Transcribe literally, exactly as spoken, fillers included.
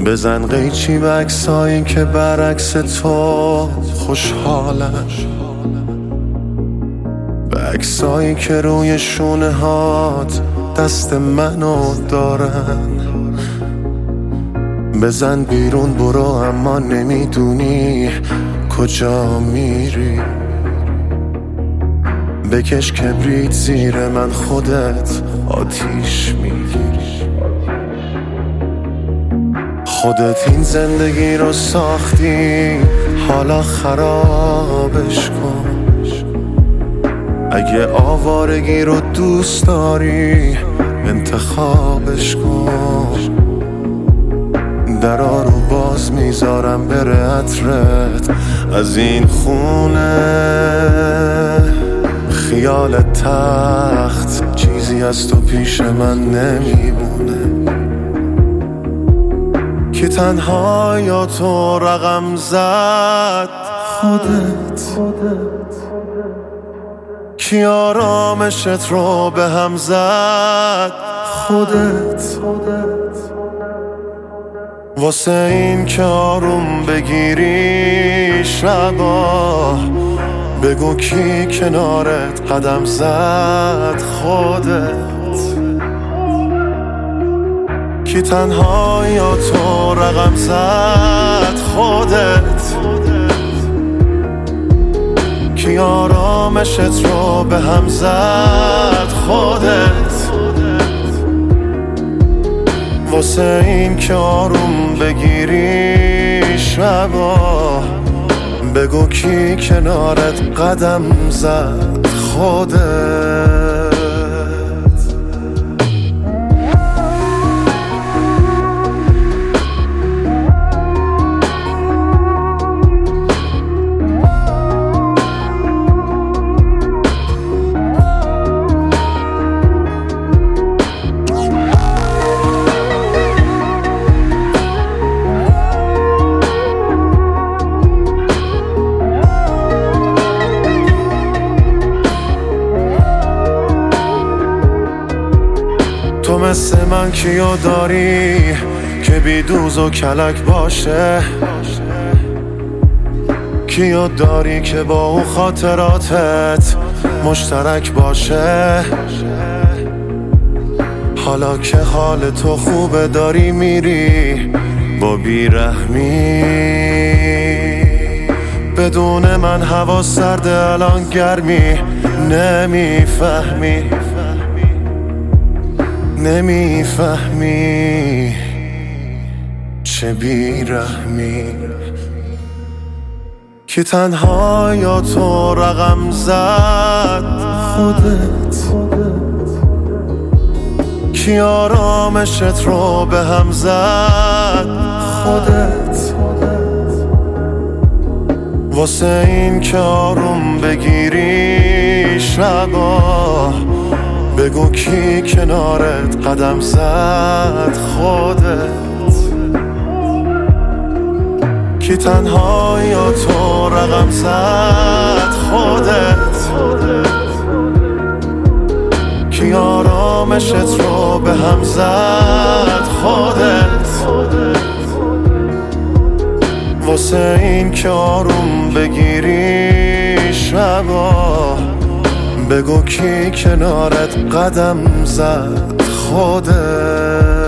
بزن قیچی به عکسایی که برعکس تو خوشحالن، به عکسایی که روی شونه هات دست منو دارن. بزن بیرون برو اما نمیدونی کجا میری، بکش کبریت زیر من خودت آتیش میگیری. خودت این زندگی رو ساختی حالا خرابش کن. اگه آوارگی رو دوست داری انتخابش کن. درا رو باز میذارم بره عطرت از این خونه. خیال تخت چیزی از تو پیش من نمیمونه که تنها یا تو رقم زد خودت. کی آرامشت رو به هم زد خودت. واسه این که آروم بگیری شبا بگو کی کنارت قدم زد خودت. کی تنها یا تو رقم زد خودت. کی آرامشت رو به هم زد خودت. واسه این که آروم بگیری شبا بگو کی کنارت قدم زد خودت. تو مثل من کیو داری که بی دوز و کلک باشه؟ کیو داری که با اون خاطراتت مشترک باشه؟ حالا که حال تو خوبه داری میری با بیرحمی. بدون من هوا سرده الان گرمی نمیفهمی. نمیفهمی چه بیرحمی. که تنها یا تو رقم زد خودت. کی آرامشت رو به هم زد خودت. واسه این که آروم بگیری شبا بگو کی کنارت قدم زد خودت. کی تنها یا تو رقم زد خودت. کی آرامشت رو به هم زد خودت. واسه این که آروم بگیری شبا بگو کی کنارت قدم زد خودت.